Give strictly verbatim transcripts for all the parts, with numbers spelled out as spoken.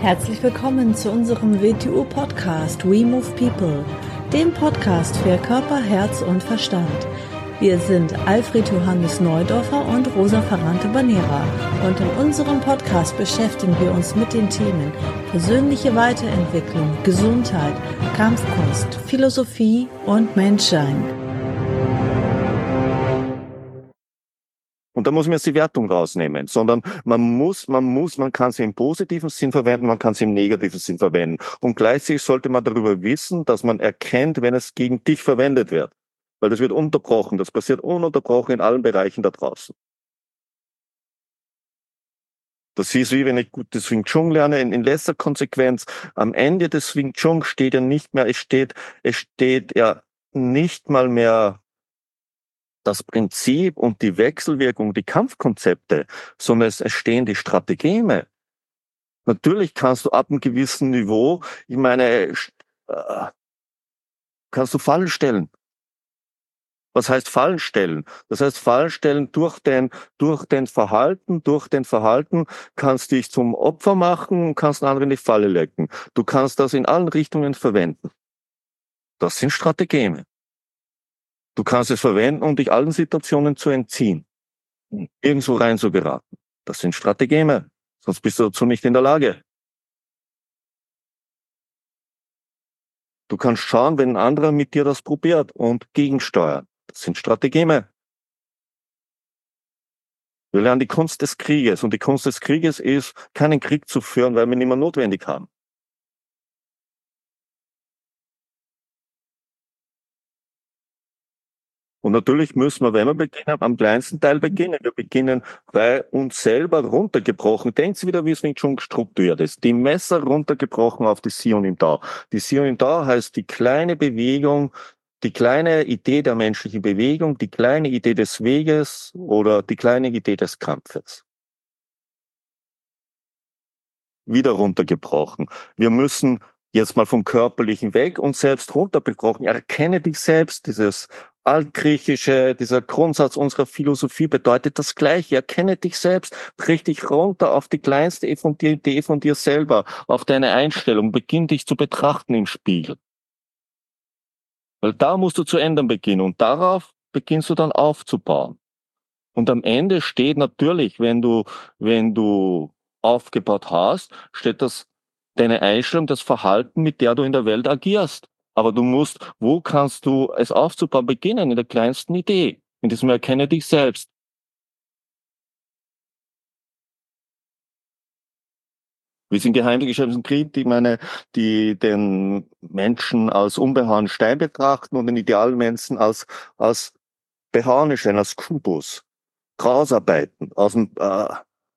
Herzlich willkommen zu unserem W T U-Podcast We Move People, dem Podcast für Körper, Herz und Verstand. Wir sind Alfred Johannes Neudorfer und Rosa Ferrante-Banera und in unserem Podcast beschäftigen wir uns mit den Themen persönliche Weiterentwicklung, Gesundheit, Kampfkunst, Philosophie und Menschsein. Und da muss man jetzt die Wertung rausnehmen, sondern man muss, man muss, man kann sie im positiven Sinn verwenden, man kann sie im negativen Sinn verwenden. Und gleichzeitig sollte man darüber wissen, dass man erkennt, wenn es gegen dich verwendet wird. Weil das wird unterbrochen, das passiert ununterbrochen in allen Bereichen da draußen. Das ist wie wenn ich gutes Wing Chun lerne, in, in letzter Konsequenz, am Ende des Wing Chun steht ja nicht mehr, es steht, es steht ja nicht mal mehr das Prinzip und die Wechselwirkung, die Kampfkonzepte, sondern es stehen die Strategeme. Natürlich kannst du ab einem gewissen Niveau, ich meine, äh, kannst du Fallen stellen. Was heißt Fallen stellen? Das heißt Fallen stellen durch den, durch den Verhalten, durch den Verhalten kannst dich zum Opfer machen und kannst anderen in die Falle lecken. Du kannst das in allen Richtungen verwenden. Das sind Strategeme. Du kannst es verwenden, um dich allen Situationen zu entziehen, irgendwo rein zu geraten. Das sind Strategeme, sonst bist du dazu nicht in der Lage. Du kannst schauen, wenn ein anderer mit dir das probiert und gegensteuern. Das sind Strategeme. Wir lernen die Kunst des Krieges und die Kunst des Krieges ist, keinen Krieg zu führen, weil wir ihn nicht mehr notwendig haben. Und natürlich müssen wir, wenn wir beginnen, am kleinsten Teil beginnen. Wir beginnen bei uns selber runtergebrochen. Denkt wieder, wie es Wing Chun strukturiert ist. Die Messer runtergebrochen auf die Sion im Dao. Die Sion im Dao heißt die kleine Bewegung, die kleine Idee der menschlichen Bewegung, die kleine Idee des Weges oder die kleine Idee des Kampfes. Wieder runtergebrochen. Wir müssen jetzt mal vom Körperlichen weg und selbst runtergebrochen. Erkenne dich selbst, dieses altgriechische, dieser Grundsatz unserer Philosophie bedeutet das Gleiche. Erkenne dich selbst, brich dich runter auf die kleinste Idee von dir selber, auf deine Einstellung, beginn dich zu betrachten im Spiegel. Weil da musst du zu ändern beginnen und darauf beginnst du dann aufzubauen. Und am Ende steht natürlich, wenn du, wenn du aufgebaut hast, steht das deine Einstellung, das Verhalten, mit der du in der Welt agierst. Aber du musst, wo kannst du es aufzubauen beginnen? In der kleinsten Idee. In diesem Erkenne dich selbst. Wir sind geheimlich geschäftlichen Krieg, die meine, die den Menschen als unbehaarten Stein betrachten und den idealen Menschen als, als behaarten Stein, als Kubus. Rausarbeiten aus dem, äh,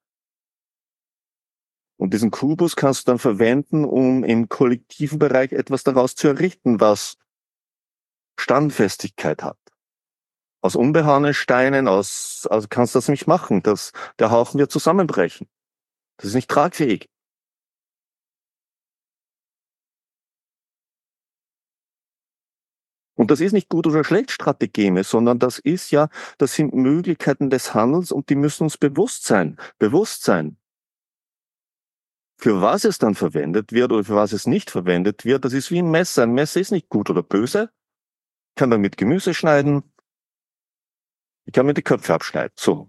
und diesen Kubus kannst du dann verwenden, um im kollektiven Bereich etwas daraus zu errichten, was Standfestigkeit hat. Aus unbehaarten Steinen, aus, also kannst du das nicht machen. Das, der Haufen wird zusammenbrechen. Das ist nicht tragfähig. Und das ist nicht gut oder schlecht Strategeme, sondern das ist ja, das sind Möglichkeiten des Handelns und die müssen uns bewusst sein. Bewusst sein. Für was es dann verwendet wird oder für was es nicht verwendet wird, das ist wie ein Messer. Ein Messer ist nicht gut oder böse. Ich kann damit Gemüse schneiden. Ich kann mir die Köpfe abschneiden. So.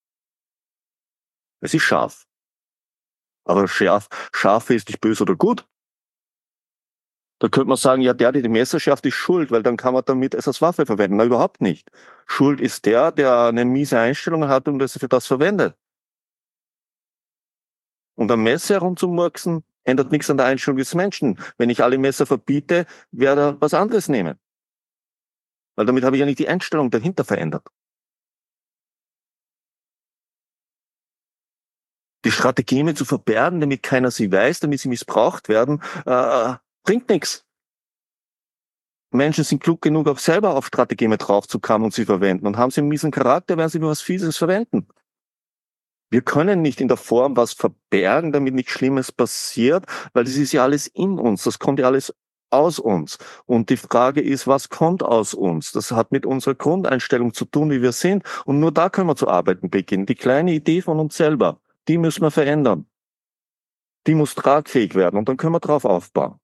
Es ist scharf. Aber scharf, scharf ist nicht böse oder gut. Da könnte man sagen, ja, der, der die Messer schärft, ist schuld, weil dann kann man damit es als Waffe verwenden. Na, überhaupt nicht. Schuld ist der, der eine miese Einstellung hat und das für das verwendet. Und am Messer herumzumurksen, ändert nichts an der Einstellung des Menschen. Wenn ich alle Messer verbiete, werde er was anderes nehmen. Weil damit habe ich ja nicht die Einstellung dahinter verändert. Die Strategeme zu verbergen, damit keiner sie weiß, damit sie missbraucht werden, äh, bringt nichts. Menschen sind klug genug, auch selber auf Strategeme draufzukommen und sie verwenden. Und haben sie einen miesen Charakter, werden sie nur was Fieses verwenden. Wir können nicht in der Form was verbergen, damit nichts Schlimmes passiert, weil das ist ja alles in uns, das kommt ja alles aus uns. Und die Frage ist, was kommt aus uns? Das hat mit unserer Grundeinstellung zu tun, wie wir sind. Und nur da können wir zu arbeiten beginnen. Die kleine Idee von uns selber, die müssen wir verändern. Die muss tragfähig werden und dann können wir drauf aufbauen.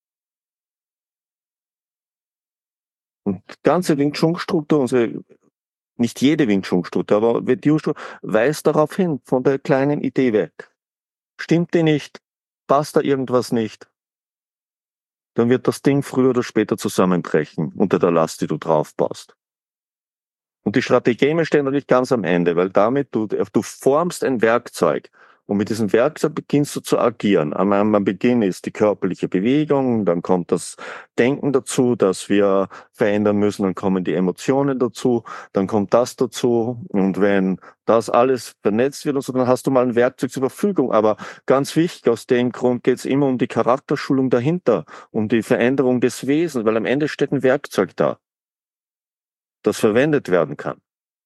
Und die ganze Wing Chun Struktur, unsere, nicht jede Wing Chun Struktur, aber die Struktur weist darauf hin, von der kleinen Idee weg. Stimmt die nicht? Passt da irgendwas nicht? Dann wird das Ding früher oder später zusammenbrechen unter der Last, die du drauf baust. Und die Strategie steht natürlich ganz am Ende, weil damit du, du formst ein Werkzeug. Und mit diesem Werkzeug beginnst du zu agieren. Am, am Beginn ist die körperliche Bewegung, dann kommt das Denken dazu, dass wir verändern müssen, dann kommen die Emotionen dazu, dann kommt das dazu. Und wenn das alles vernetzt wird und so, dann hast du mal ein Werkzeug zur Verfügung. Aber ganz wichtig, aus dem Grund geht es immer um die Charakterschulung dahinter, um die Veränderung des Wesens, weil am Ende steht ein Werkzeug da, das verwendet werden kann.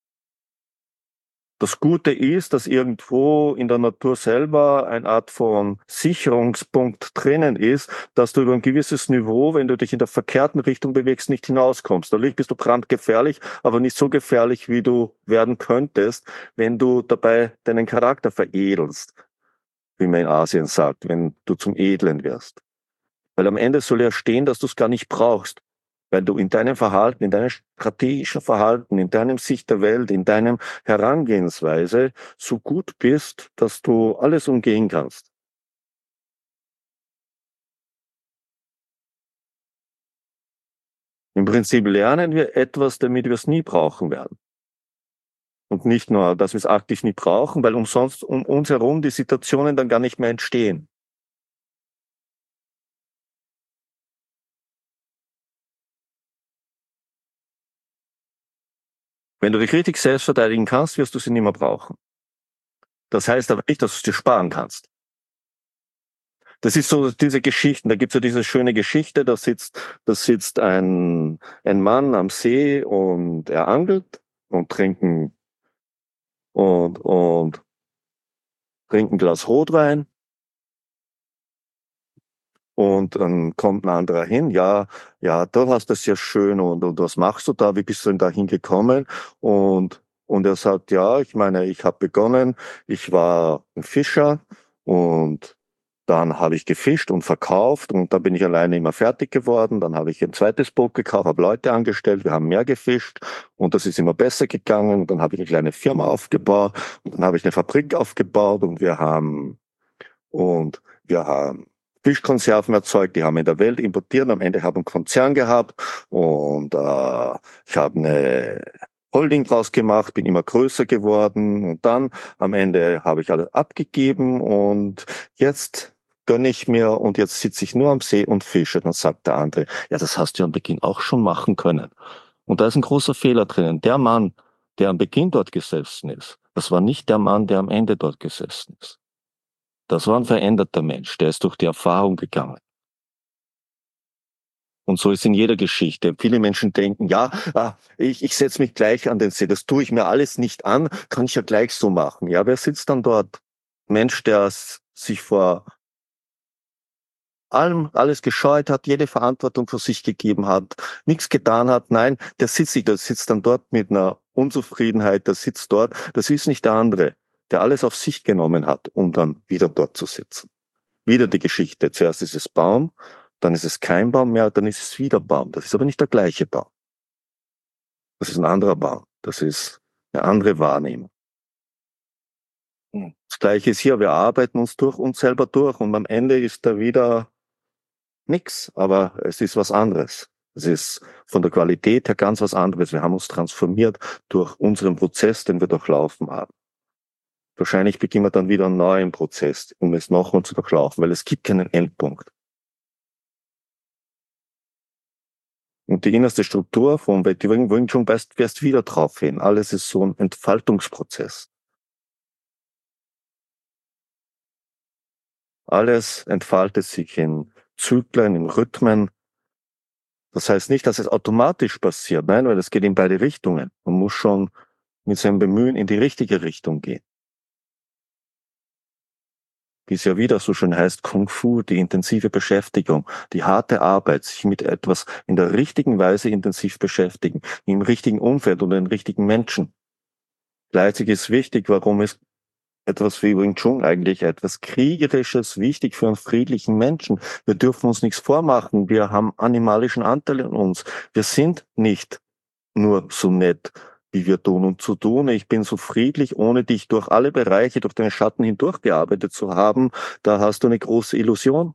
Das Gute ist, dass irgendwo in der Natur selber eine Art von Sicherungspunkt drinnen ist, dass du über ein gewisses Niveau, wenn du dich in der verkehrten Richtung bewegst, nicht hinauskommst. Dadurch bist du brandgefährlich, aber nicht so gefährlich, wie du werden könntest, wenn du dabei deinen Charakter veredelst, wie man in Asien sagt, wenn du zum Edlen wirst. Weil am Ende soll ja stehen, dass du es gar nicht brauchst. Weil du in deinem Verhalten, in deinem strategischen Verhalten, in deinem Sicht der Welt, in deinem Herangehensweise so gut bist, dass du alles umgehen kannst. Im Prinzip lernen wir etwas, damit wir es nie brauchen werden. Und nicht nur, dass wir es aktiv nie brauchen, weil umsonst um uns herum die Situationen dann gar nicht mehr entstehen. Wenn du dich richtig selbst verteidigen kannst, wirst du sie nicht mehr brauchen. Das heißt aber nicht, dass du es dir sparen kannst. Das ist so diese Geschichten, da gibt's ja diese schöne Geschichte, da sitzt, da sitzt ein, ein Mann am See und er angelt und trinken und, und trinkt ein Glas Rotwein. Und dann kommt ein anderer hin, ja, ja, du hast das ja schön und, und was machst du da? Wie bist du denn da hingekommen? Und, und er sagt, ja, ich meine, ich habe begonnen, ich war ein Fischer und dann habe ich gefischt und verkauft und dann bin ich alleine immer fertig geworden. Dann habe ich ein zweites Boot gekauft, habe Leute angestellt, wir haben mehr gefischt und das ist immer besser gegangen. Und dann habe ich eine kleine Firma aufgebaut und dann habe ich eine Fabrik aufgebaut und wir haben und wir haben Fischkonserven erzeugt, die haben wir in der Welt importiert. Am Ende habe ich einen Konzern gehabt und äh, ich habe eine Holding draus gemacht, bin immer größer geworden und dann am Ende habe ich alles abgegeben und jetzt gönne ich mir und jetzt sitze ich nur am See und fische. Dann sagt der andere, ja, das hast du am Beginn auch schon machen können. Und da ist ein großer Fehler drinnen. Der Mann, der am Beginn dort gesessen ist, das war nicht der Mann, der am Ende dort gesessen ist. Das war ein veränderter Mensch, der ist durch die Erfahrung gegangen. Und so ist in jeder Geschichte. Viele Menschen denken, ja, ah, ich, ich setze mich gleich an den See, das tue ich mir alles nicht an, kann ich ja gleich so machen. Ja, wer sitzt dann dort? Mensch, der sich vor allem alles gescheut hat, jede Verantwortung für sich gegeben hat, nichts getan hat. Nein, der sitzt nicht, der sitzt dann dort mit einer Unzufriedenheit, der sitzt dort. Das ist nicht der andere, der alles auf sich genommen hat, um dann wieder dort zu sitzen. Wieder die Geschichte. Zuerst ist es Baum, dann ist es kein Baum mehr, dann ist es wieder Baum. Das ist aber nicht der gleiche Baum. Das ist ein anderer Baum. Das ist eine andere Wahrnehmung. Das Gleiche ist hier, wir arbeiten uns durch uns selber durch und am Ende ist da wieder nix, aber es ist was anderes. Es ist von der Qualität her ganz was anderes. Wir haben uns transformiert durch unseren Prozess, den wir durchlaufen haben. Wahrscheinlich beginnen wir dann wieder einen neuen Prozess, um es nochmal zu durchlaufen, weil es gibt keinen Endpunkt. Und die innerste Struktur vom Wing Chun weist erst wieder drauf hin. Alles ist so ein Entfaltungsprozess. Alles entfaltet sich in Zyklen, in Rhythmen. Das heißt nicht, dass es automatisch passiert, nein, weil es geht in beide Richtungen. Man muss schon mit seinem Bemühen in die richtige Richtung gehen. Wie es ja wieder so schön heißt, Kung Fu, die intensive Beschäftigung, die harte Arbeit, sich mit etwas in der richtigen Weise intensiv beschäftigen, im richtigen Umfeld und den richtigen Menschen. Gleichzeitig ist wichtig, warum es etwas wie Wing Chun eigentlich, etwas Kriegerisches, wichtig für einen friedlichen Menschen. Wir dürfen uns nichts vormachen. Wir haben animalischen Anteil in uns. Wir sind nicht nur so nett, wie wir tun und zu tun. Ich bin so friedlich, ohne dich durch alle Bereiche, durch deine Schatten hindurchgearbeitet zu haben. Da hast du eine große Illusion.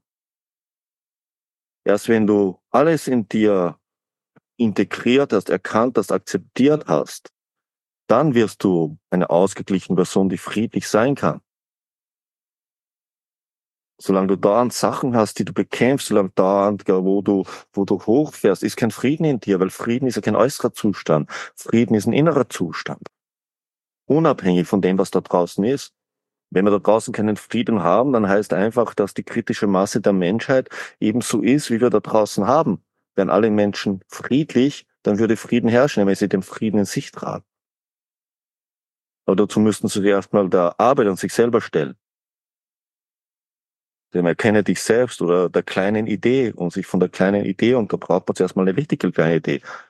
Erst wenn du alles in dir integriert hast, erkannt hast, akzeptiert hast, dann wirst du eine ausgeglichene Person, die friedlich sein kann. Solange du dauernd Sachen hast, die du bekämpfst, solange dauernd, wo du, wo du hochfährst, ist kein Frieden in dir, weil Frieden ist ja kein äußerer Zustand. Frieden ist ein innerer Zustand. Unabhängig von dem, was da draußen ist. Wenn wir da draußen keinen Frieden haben, dann heißt einfach, dass die kritische Masse der Menschheit ebenso ist, wie wir da draußen haben. Wären alle Menschen friedlich, dann würde Frieden herrschen, wenn sie den Frieden in sich tragen. Aber dazu müssten sie erstmal der Arbeit an sich selber stellen. Denn erkenne dich selbst oder der kleinen Idee und sich von der kleinen Idee, und da braucht man zuerst mal eine richtige kleine Idee,